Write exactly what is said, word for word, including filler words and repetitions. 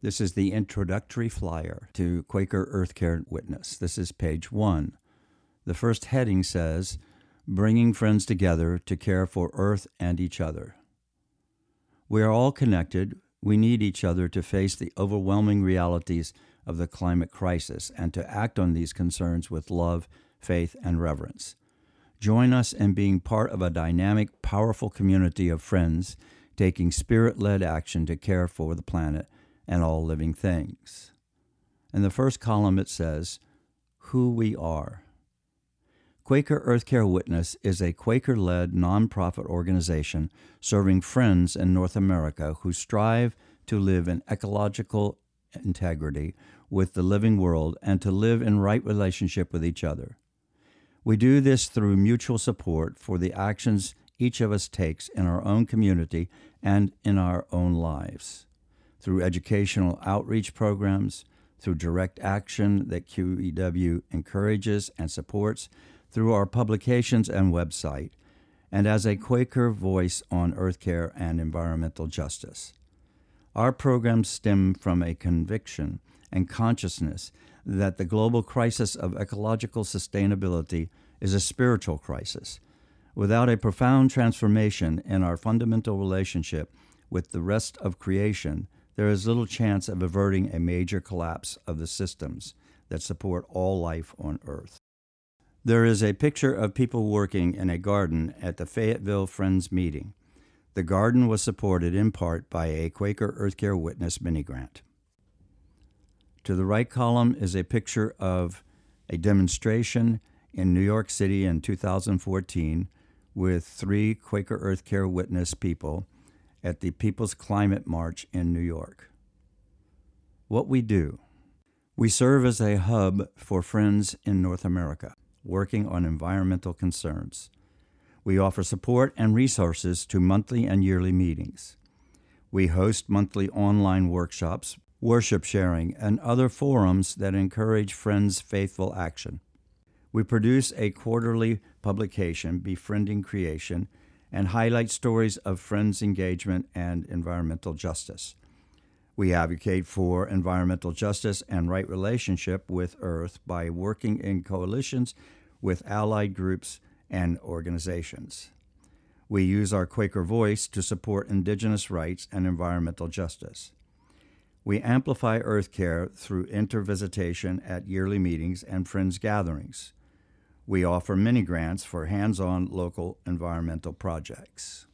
This is the introductory flyer to Quaker Earth Care Witness. This is page one. The first heading says, Bringing Friends Together to Care for Earth and Each Other. We are all connected. We need each other to face the overwhelming realities of the climate crisis and to act on these concerns with love, faith, and reverence. Join us in being part of a dynamic, powerful community of friends taking spirit-led action to care for the planet and all living things. In the first column it says, Who we are. Quaker Earth Care Witness is a Quaker-led nonprofit organization serving friends in North America who strive to live in ecological integrity with the living world and to live in right relationship with each other. We do this through mutual support for the actions each of us takes in our own community and in our own lives, through educational outreach programs, through direct action that Q E W encourages and supports, through our publications and website, and as a Quaker voice on earth care and environmental justice. Our programs stem from a conviction and consciousness that the global crisis of ecological sustainability is a spiritual crisis. Without a profound transformation in our fundamental relationship with the rest of creation, there is little chance of averting a major collapse of the systems that support all life on Earth. There is a picture of people working in a garden at the Fayetteville Friends meeting. The garden was supported in part by a Quaker Earth Care Witness mini-grant. To the right column is a picture of a demonstration in New York City in two thousand fourteen with three Quaker Earth Care Witness people at the People's Climate March in New York. What we do. We serve as a hub for friends in North America working on environmental concerns. We offer support and resources to monthly and yearly meetings. We host monthly online workshops, worship sharing, and other forums that encourage friends' faithful action. We produce a quarterly publication, Befriending Creation, and highlight stories of friends' engagement and environmental justice. We advocate for environmental justice and right relationship with Earth by working in coalitions with allied groups and organizations. We use our Quaker voice to support indigenous rights and environmental justice. We amplify Earth Care through intervisitation at yearly meetings and friends gatherings. We offer mini-grants for hands-on local environmental projects.